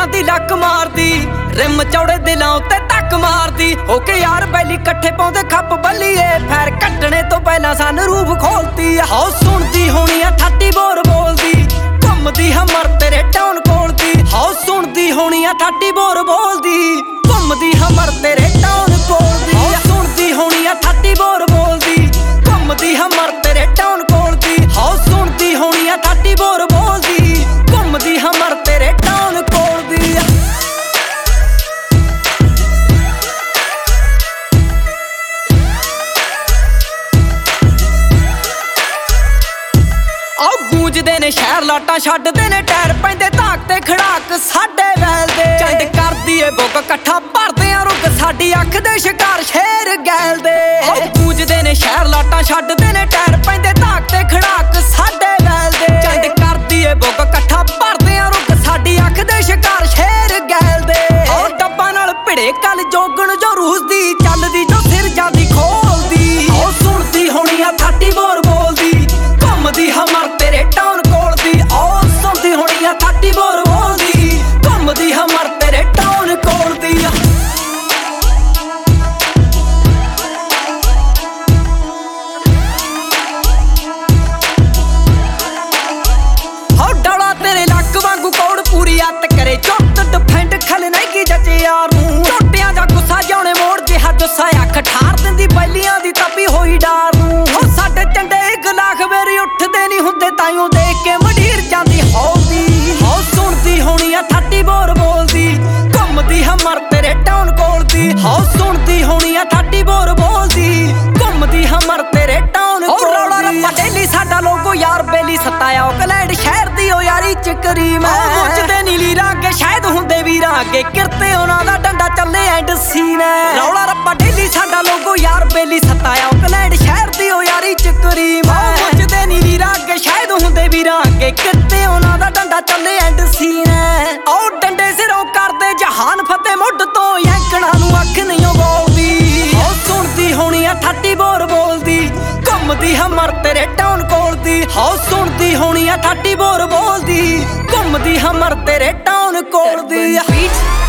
ਜਾਂਦੀ ਲੱਕ ਮਾਰਦੀ ਰਿਮ ਚੌੜੇ ਦਿਲਾਂ ਉੱਤੇ ਧੱਕ ਮਾਰਦੀ ਹੋ ਕੇ ਯਾਰ ਬੈਲੀ ਇਕੱਠੇ ਪਾਉਂਦੇ ਖੱਪ ਬੱਲੀਏ ਫੈਰ ਕੱਟਣੇ ਤੋਂ ਪਹਿਲਾਂ ਸਾਨੂੰ ਰੂਪ ਖੋਲਤੀ ਹੋ ਸੁਣਦੀ ਹੋਣੀ ਆ ਠਾਟੀ ਬੋਰ ਬੋਲਦੀ ਘੁੰਮਦੀ ਹਮਰ ਤੇਰੇ ਟਾਊਨ ਕੋਲ ਦੀ ਹੋ ਸੁਣਦੀ ਹੋਣੀ ਆ ਠਾਟੀ ਬੋਰ ਬੋਲਦੀ ਘੁੰਮਦੀ ਹਮਰ ਤੇਰੇ ਟਾਊਨ ਕੋਲ ਦੀ ਹੋ ਸੁਣਦੀ ਹੋਣੀ ਆ ਠਾਟੀ ਬੋਰ ਬੋਲਦੀ ਘੁੰਮਦੀ ਹਮਰ ਤੇਰੇ ਟਾਊਨ ਕੋਲ ਦੀ ਹੋ ਸੁਣਦੀ ਹੋਣੀ ਆ ਠਾਟੀ ਬੋਰ ਬੋਲਦੀ ਘੁੰਮਦੀ ਹਮਰ ਤੇਰੇ ਟਾਊਨ ਕੋਲ ਦੀ ਗੂੰਜਦੇ ਨੇ ਸ਼ਹਿਰ ਲਾਟਾਂ ਛੱਡਦੇ ਨੇ ਟਾਇਰ ਪੈਂਦੇ ਧਾਕ ਤੇ ਖੜਾਕ ਸਾਡੇ ਵੈਲ ਦੇ ਚੰਡ ਕਰਦੀ ਏ ਬੁੱਕ ਇਕੱਠਾ ਭਰਦੇ ਆ ਰੁੱਗ ਸਾਡੀ ਅੱਖ ਦੇ ਸ਼ਿਕਾਰ ਸ਼ੇਰ ਗੈਲ ਦੇ ਗੂੰਜਦੇ ਨੇ ਸ਼ਹਿਰ ਲਾਟਾਂ ਛੱਡਦੇ ਨੇ ਟਾਇਰ ਪੈਂਦੇ ਧਾਕ ਤੇ ਖੜਾਕ ਸਾਡੇ ਵੈਲ ਦੇ ਚੰਡ ਕਰਦੀ ਏ ਬੁੱਕ ਇਕੱਠਾ ਭਰਦੇ ਆ ਰੁੱਗ ਸਾਡੀ ਅੱਖ ਦੇ ਸ਼ਿਕਾਰ ਸ਼ੇਰ ਗੈਲ ਦੇ ਉਹ ਡੱਬਾਂ ਨਾਲ ਭਿੜੇ ਕੱਲ ਜੋਗਣ ਜੋ ਰੂਸ ਦੀ ਚੱਲਦੀ ਜੋ ਸਿਰ ਜਾਂਦੀ ਖੋਲਦੀ ਉਹ ਸੁਣਦੀ ਹੋਣੀ ਆ ਠਾਟੀ ਬੋਰ ਬੋਲਦੀ ਘੁੰਮਦੀ ਹਮਰ ਤੇਰੇ ਟਾਊਨ ਕੋਲ ਦੀ ਉਹ ਸੁਣਦੀ ਹੋਣੀ ਆ ਠਾਟੀ ਬੋਰ ਬੋਲਦੀ ਘੁੰਮਦੀ ਹਮਰ ਤੇਰੇ ਟਾਊਨ ਕੋਲ ਦੀ ਹੋ ਡੌਲਾ ਤੇਰੇ ਲੱਕ ਵਾਂਗੂ ਕੌੜ ਪੂਰੀ ਅੱਤ ਕਰੇ ਚੁੱਤ ਡਿਫੈਂਡ ਖਲ ਨਹੀਂ ਕੀ ਜੱਜੇ ਯਾਰ ਨੂੰ ਟੋਟਿਆਂ ਦਾ ਗੁੱਸਾ ਜਾਉਣੇ ਮੋੜ ਜਿਹਾ ਜੁੱਸਾ ਅੱਖ ਠਾਰ ਦਿੰਦੀ ਬੈਲੀਆਂ ਦੀ ਤਪੀ ਹੋਈ ਡਾਰ ਨੂੰ ਹੋ ਸਾਡੇ ਟੰਡੇ ਗਲਾਖ ਵੇਰੀ ਉੱਠਦੇ ਨਹੀਂ ਹੁੰਦੇ ਤਾਈਓ ਦੇਖ ਕੇ ਮਢੀਰ ਜਾਂਦੀ ਹੌਲਦੀ ਹੋ ਸੁਣਦੀ ਹੋਣੀ ਆ ਠਾਟੀ ਬੋਰ ਬੋਲਦੀ ਘੁੰਮਦੀ ਹਮਰ ਤੇਰੇ ਟਾਊਨ ਕੋਲ ਦੀ ਹੋ ਸੁਣਦੀ ਹੋਣੀ ਆ ਠਾਟੀ ਬੋਰ ਬੋਲਦੀ ਘੁੰਮਦੀ ਹਮਰ ਤੇਰੇ ਟਾਊਨ ਕੋਲ ਦੀ ਰੌਲਾ ਰੱਪਾ ਡੇਲੀ ਸਾਡਾ ਲੋਗੋ ਯਾਰ ਬੇਲੀ ਸਤਾਇਆ ਔਕਲੈਂਡ ਸ਼ਹਿਰ ਦੀ ਓ ਯਾਰੀ ਚ ਕਰੀਮ ਮੁੱਚਦੇ ਨੀਲੀ ਰੰਗ ਸ਼ਾਇਦ ਹੁੰਦੇ ਵੀਰਾਂ ਅੱਗੇ ਕਿਰਤੇ ਉਹਨਾਂ ਦਾ ਡੰਡਾ ਚੱਲੇ ਐਂਡ ਸੀਨ ਰੌਲਾ ਰੱਪਾ ਡੇਲੀ ਸਾਡਾ ਲੋਗੋ ਯਾਰ ਬੇਲੀ ਸਤਾਇਆ ਔਕਲੈਂਡ ਸ਼ਹਿਰ ਦੀ ਓ ਯਾਰੀ ਚ ਕਰੀਮ ਮੁੱਚਦੇ ਨੀਲੀ ਰੰਗ ਸ਼ਾਇਦ ਹੁੰਦੇ ਵੀਰਾਂ ਅੱਗੇ ਕਿਰਤੇ ਉਹਨਾਂ ਦਾ ਡੰਡਾ ਚੱਲੇ ਐਂਡ ਸੀਨ ਉਹ ਡੰਡੇ ਸਿਰੋਂ ਕਰਦੇ ਜਹਾਨ ਫਤਿਹ ਮੁੱਢ ਤੋਂ ਯੈਂਕਣਾ ਨੂੰ ਅੱਖ ਨਹੀਂ ਬੋਲਦੀ ਉਹ ਸੁਣਦੀ ਹੋਣੀ ਆ ਠਾਟੀ ਬੋਰ ਬੋਲਦੀ ਘੁੰਮਦੀ ਹਮਰ ਤੇਰੇ ਟਾਊਨ ਕੋਲ ਦੀ ਹੋ ਸੁਣਦੀ ਹੋਣੀ ਆ ਠਾਟੀ ਬੋਰ ਬੋਲਦੀ ਘੁੰਮਦੀ ਹਮਰ ਤੇਰੇ ਟਾਊਨ ਕੋਲ ਦੀ